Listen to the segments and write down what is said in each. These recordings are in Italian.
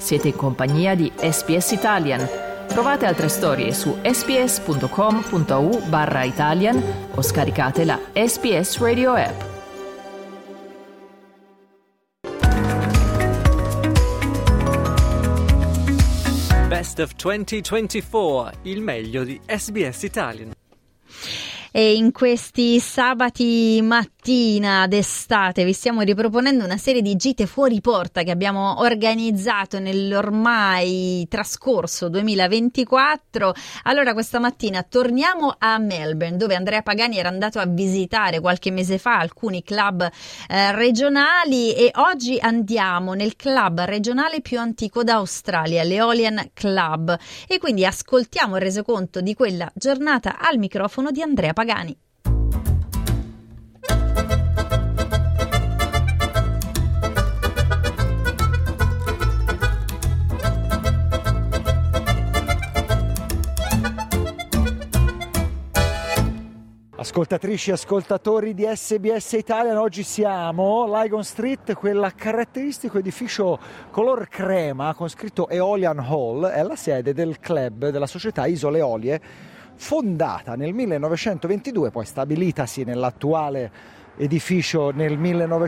Siete in compagnia di SBS Italian. Trovate altre storie su sbs.com.au/Italian o scaricate la SBS Radio app. Best of 2024, il meglio di SBS Italian. E in questi sabati mattina d'estate vi stiamo riproponendo una serie di gite fuori porta che abbiamo organizzato nell'ormai trascorso 2024. Allora questa mattina torniamo a Melbourne, dove Andrea Pagani era andato a visitare qualche mese fa alcuni club regionali, e oggi andiamo nel club regionale più antico d'Australia, l'Eolian Club, e quindi ascoltiamo il resoconto di quella giornata al microfono di Andrea Pagani. Ascoltatrici e ascoltatori di SBS Italian, oggi siamo Lygon Street, quel caratteristico edificio color crema con scritto Eolian Hall, è la sede del club della società Isole Eolie, fondata nel 1922, poi stabilitasi nell'attuale edificio nel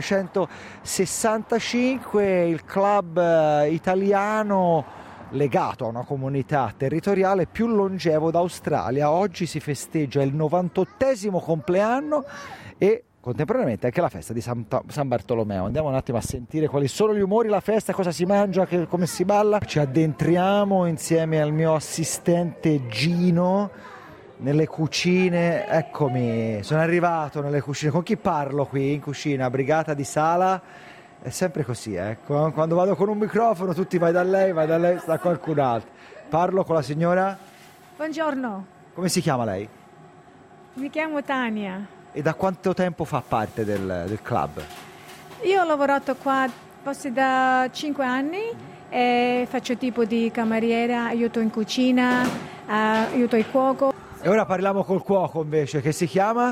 1965, il club italiano legato a una comunità territoriale più longevo d'Australia. Oggi si festeggia il 98esimo compleanno e contemporaneamente anche la festa di San Bartolomeo. Andiamo un attimo a sentire quali sono gli umori, la festa, cosa si mangia, come si balla. Ci addentriamo insieme al mio assistente Gino nelle cucine. Eccomi, sono arrivato nelle cucine. Con chi parlo qui in cucina? Brigata di Sala. È sempre così, ecco. Quando vado con un microfono tutti vai da lei, sta qualcun altro. Parlo con la signora. Buongiorno. Come si chiama lei? Mi chiamo Tania. E da quanto tempo fa parte del club? Io ho lavorato qua forse da 5 anni e faccio tipo di cameriera, aiuto in cucina, aiuto il cuoco. E ora parliamo col cuoco invece, che si chiama?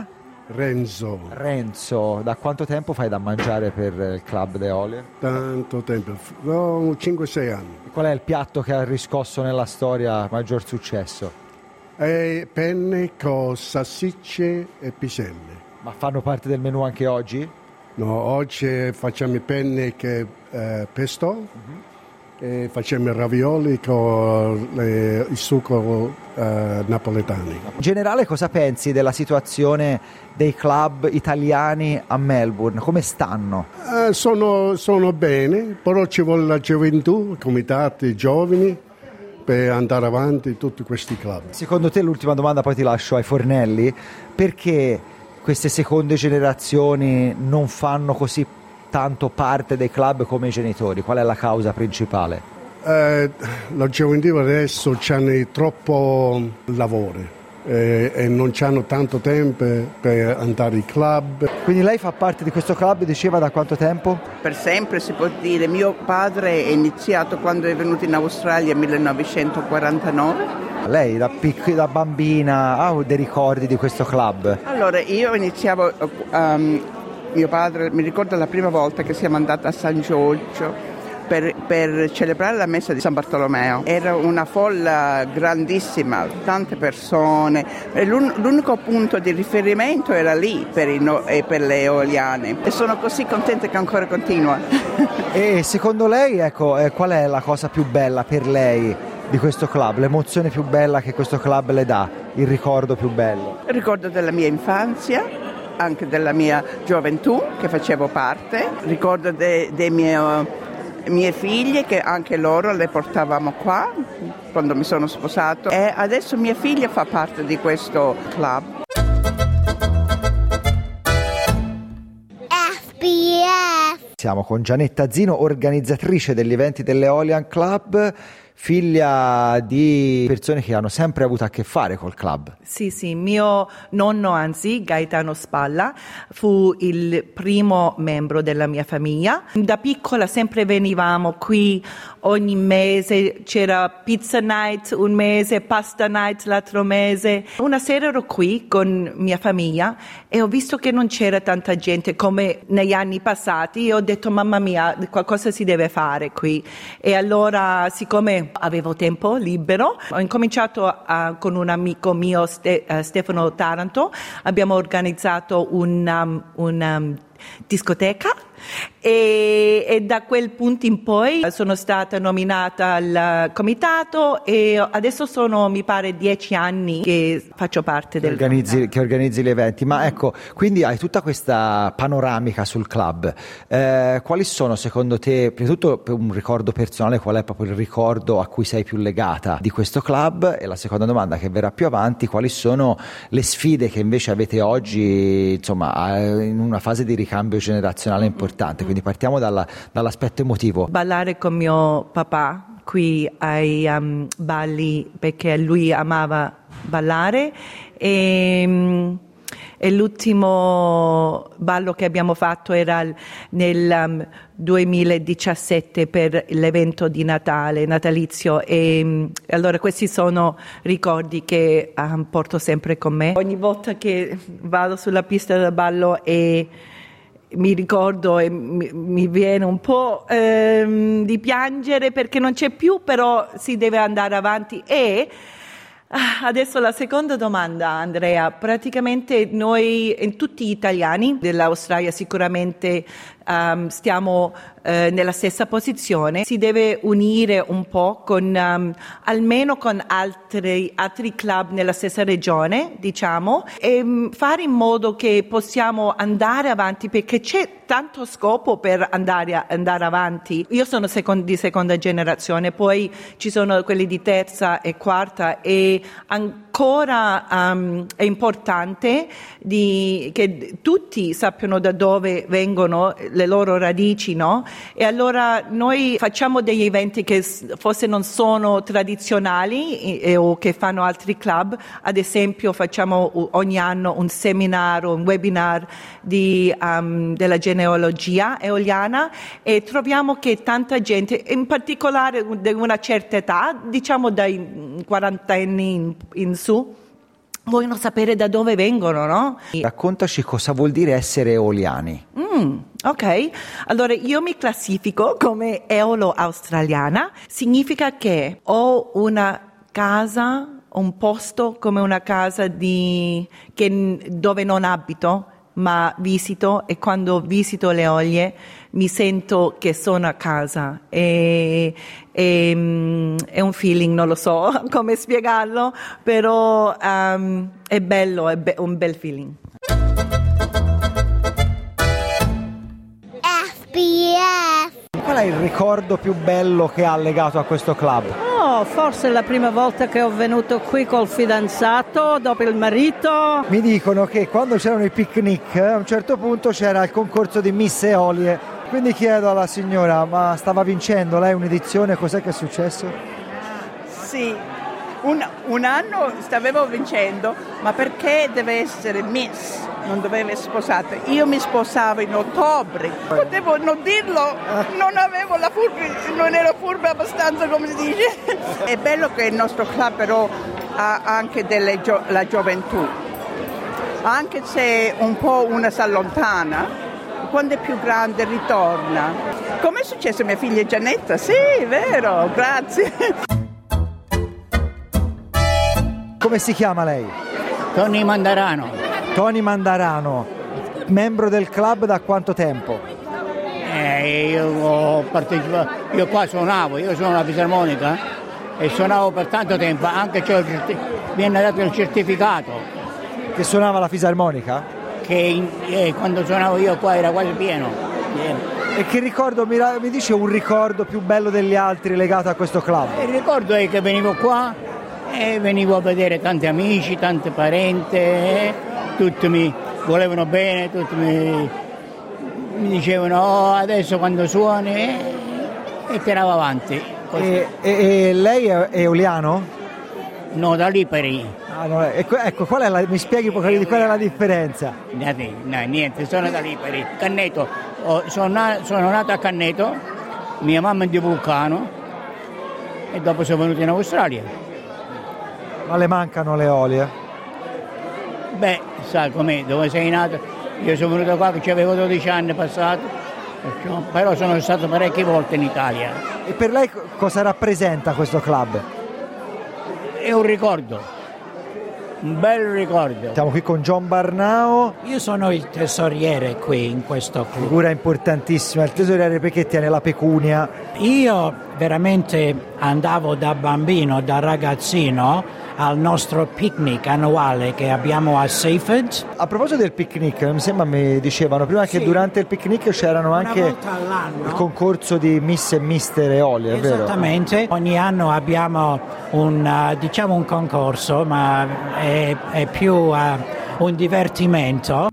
Renzo, da quanto tempo fai da mangiare per il club d'Eolie? Tanto tempo, 5-6 anni. Qual è il piatto che ha riscosso nella storia maggior successo? Penne con salsicce e piselle. Ma fanno parte del menù anche oggi? No, oggi facciamo i penne che pesto, e facciamo i ravioli con il succo napoletani. In generale cosa pensi della situazione dei club italiani a Melbourne? Come stanno? Sono bene, però ci vuole la gioventù, comitati giovani, per andare avanti tutti questi club. Secondo te, l'ultima domanda poi ti lascio ai fornelli, perché queste seconde generazioni non fanno così tanto parte dei club come i genitori? Qual è la causa principale? La gioventù adesso hanno troppo lavoro e non hanno tanto tempo per andare ai club. Quindi lei fa parte di questo club, diceva, da quanto tempo? Per sempre si può dire. Mio padre è iniziato quando è venuto in Australia nel 1949. Lei da bambina ha dei ricordi di questo club? Allora io iniziavo, mio padre, mi ricordo la prima volta che siamo andati a San Giorgio per celebrare la messa di San Bartolomeo. Era una folla grandissima, tante persone, e l'unico punto di riferimento era lì per le eoliane, e sono così contenta che ancora continua. E secondo lei, ecco, qual è la cosa più bella per lei di questo club, l'emozione più bella che questo club le dà, il ricordo più bello? Il ricordo della mia infanzia, anche della mia gioventù che facevo parte, ricordo dei mie figlie, che anche loro le portavamo qua quando mi sono sposato, e adesso mia figlia fa parte di questo club. SBS. Siamo con Gianetta Zino, organizzatrice degli eventi dell'Eolian Club. figlia di persone che hanno sempre avuto a che fare col club. Sì, mio nonno, anzi, Gaetano Spalla, fu il primo membro della mia famiglia. Da piccola sempre venivamo qui ogni mese, c'era pizza night un mese, pasta night l'altro mese. Una sera ero qui con mia famiglia e ho visto che non c'era tanta gente come negli anni passati e ho detto mamma mia, qualcosa si deve fare qui. E allora, siccome avevo tempo libero, ho incominciato con un amico mio, Stefano Taranto, abbiamo organizzato una discoteca e da quel punto in poi sono stata nominata al comitato e adesso sono, mi pare, 10 anni che faccio parte del comitato. Che organizzi gli eventi. Ma ecco, quindi hai tutta questa panoramica sul club. Quali sono secondo te, prima di tutto un ricordo personale, qual è proprio il ricordo a cui sei più legata di questo club? E la seconda domanda che verrà più avanti, quali sono le sfide che invece avete oggi, insomma, in una fase di ricambio generazionale importante? Quindi partiamo dall'aspetto emotivo. Ballare con mio papà qui ai balli, perché lui amava ballare, e l'ultimo ballo che abbiamo fatto era nel 2017 per l'evento di Natale, natalizio, e allora questi sono ricordi che porto sempre con me. Ogni volta che vado sulla pista da ballo e mi ricordo e mi viene un po' di piangere perché non c'è più, però si deve andare avanti. E adesso la seconda domanda, Andrea. Praticamente noi, tutti gli italiani dell'Australia, sicuramente stiamo nella stessa posizione. Si deve unire un po' con almeno con altri club nella stessa regione, diciamo, e fare in modo che possiamo andare avanti, perché c'è tanto scopo per andare avanti. Io sono di seconda generazione, poi ci sono quelli di terza e quarta, e ancora è importante che tutti sappiano da dove vengono le loro radici, no? E allora noi facciamo degli eventi che forse non sono tradizionali o che fanno altri club. Ad esempio facciamo ogni anno un seminario, un webinar della genealogia eoliana, e troviamo che tanta gente, in particolare di una certa età, diciamo dai 40 anni in su, vogliono sapere da dove vengono, no? Raccontaci cosa vuol dire essere eoliani. Ok, allora io mi classifico come eolo-australiana. Significa che ho una casa, un posto come una casa dove non abito, ma visito, e quando visito le Eolie mi sento che sono a casa. È un feeling, non lo so come spiegarlo, però è bello, è un bel feeling. Qual è il ricordo più bello che ha legato a questo club? Forse la prima volta che ho venuto qui col fidanzato, dopo il marito. Mi dicono che quando c'erano i picnic, a un certo punto c'era il concorso di Miss Eolie. Quindi chiedo alla signora, ma stava vincendo lei un'edizione, cos'è che è successo? Sì, un anno stavo vincendo, ma perché deve essere Miss? Non doveva essere sposata. Io mi sposavo in ottobre. Potevo non dirlo, non ero furba abbastanza, come si dice. È bello che il nostro club però ha anche la gioventù. Anche se un po' una si allontana, quando è più grande ritorna. Come è successo a mia figlia Gianetta? Sì, vero, grazie. Come si chiama lei? Tony Mandarano. Tony Mandarano, membro del club da quanto tempo? Io ho partecipato, io qua suonavo, io suono la fisarmonica e suonavo per tanto tempo, anche mi hanno dato il certificato. Che suonava la fisarmonica? Che quando suonavo io qua era quasi pieno. E che ricordo, mi dice un ricordo più bello degli altri legato a questo club? Il ricordo è che venivo qua e venivo a vedere tanti amici, tante parenti, tutti mi volevano bene, tutti mi dicevano adesso quando suoni, e tiravo avanti. E lei è eoliano? No, da Lipari. No, ecco, mi spieghi qual è la differenza? No, niente, sono da Lipari. Canneto, sono nato a Canneto, mia mamma è di Vulcano e dopo sono venuto in Australia. Ma le mancano le olie? Beh, sai com'è, dove sei nato? Io sono venuto qua che avevo 12 anni passati, però sono stato parecchie volte in Italia. E per lei cosa rappresenta questo club? È un ricordo, un bel ricordo. Siamo qui con John Barnao. Io sono il tesoriere qui in questo club. Figura importantissima, il tesoriere perché tiene la pecunia. Io veramente andavo da bambino, da ragazzino, al nostro picnic annuale che abbiamo a Seaford. A proposito del picnic, mi sembra mi dicevano prima che durante il picnic c'erano anche il concorso di Miss e Mister Eolie, è vero? Esattamente, ogni anno abbiamo un concorso, ma è più un divertimento.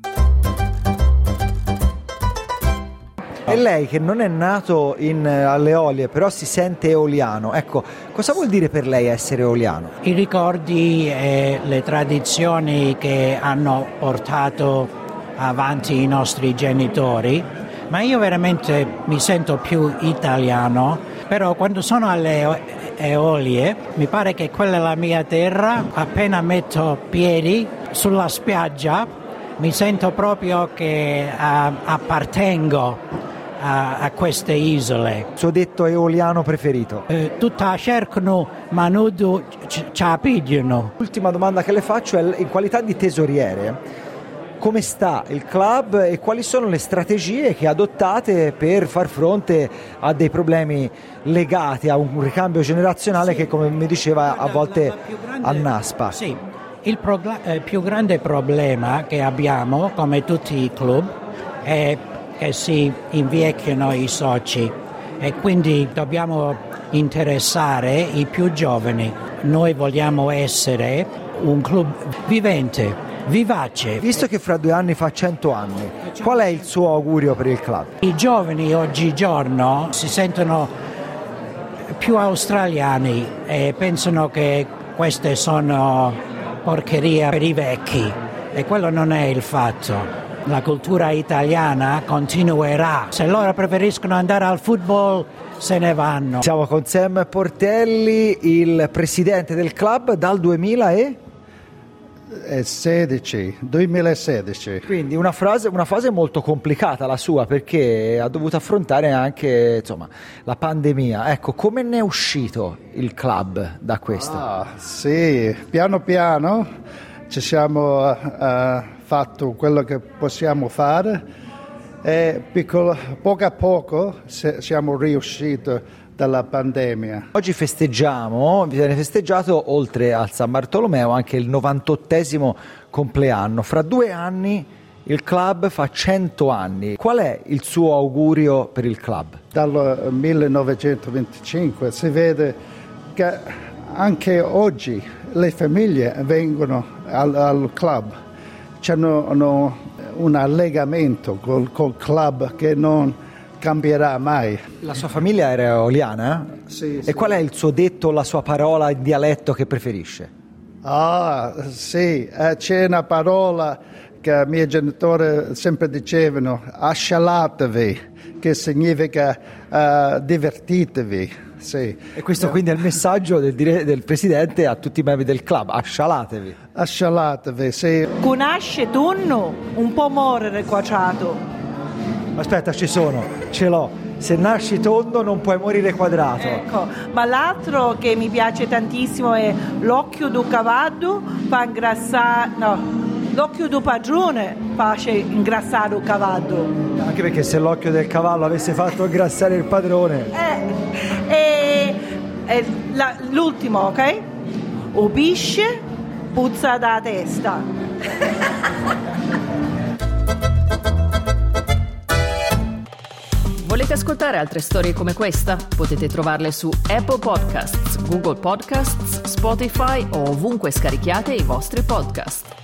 E lei che non è nato alle Eolie, però si sente eoliano, ecco, cosa vuol dire per lei essere eoliano? I ricordi e le tradizioni che hanno portato avanti i nostri genitori, ma io veramente mi sento più italiano, però quando sono alle Eolie mi pare che quella è la mia terra, appena metto piedi sulla spiaggia mi sento proprio che appartengo a queste isole. Il suo detto eoliano preferito? Tutta cercano ma nudo ci pigliano. L'ultima domanda che le faccio è in qualità di tesoriere. Come sta il club e quali sono le strategie che adottate per far fronte a dei problemi legati a un ricambio generazionale che, come mi diceva, a volte annaspa? Sì, il più grande problema che abbiamo, come tutti i club, è che si invecchiano i soci e quindi dobbiamo interessare i più giovani. Noi vogliamo essere un club vivente, vivace. Visto che fra 2 anni fa 100 anni, qual è il suo augurio per il club? I giovani oggigiorno si sentono più australiani e pensano che queste sono porcherie per i vecchi e quello non è il fatto. La cultura italiana continuerà. Se loro preferiscono andare al football, se ne vanno. Siamo con Sam Portelli, il presidente del club dal 2016. Quindi una fase molto complicata la sua, perché ha dovuto affrontare anche la pandemia. Ecco, come ne è uscito il club da questo? Sì, piano piano ci siamo fatto quello che possiamo fare e poco a poco siamo riusciti dalla pandemia. Oggi viene festeggiato oltre al San Bartolomeo anche il 98esimo compleanno. Fra 2 anni il club fa 100 anni. Qual è il suo augurio per il club? Dal 1925 si vede che anche oggi le famiglie vengono al club. C'hanno un allegamento col club che non cambierà mai. La sua famiglia era eoliana? Sì. E qual è il suo detto, la sua parola in dialetto che preferisce? Sì, c'è una parola che i miei genitori sempre dicevano, ascialatevi, che significa divertitevi. Sì. E questo quindi è il messaggio del presidente a tutti i membri del club, ascialatevi. Ascialatevi, sì. Conosce tunno un po' morire quadrato. Aspetta, ce l'ho. Se nasci tondo non puoi morire quadrato. Ecco, ma l'altro che mi piace tantissimo è l'occhio do cavallo fa ingrassare, l'occhio do padrone face ingrassare il cavallo. Anche perché se l'occhio del cavallo avesse fatto ingrassare il padrone. L'ultimo, ok? O pisce puzza da testa. Volete ascoltare altre storie come questa? Potete trovarle su Apple Podcasts, Google Podcasts, Spotify o ovunque scarichiate i vostri podcast.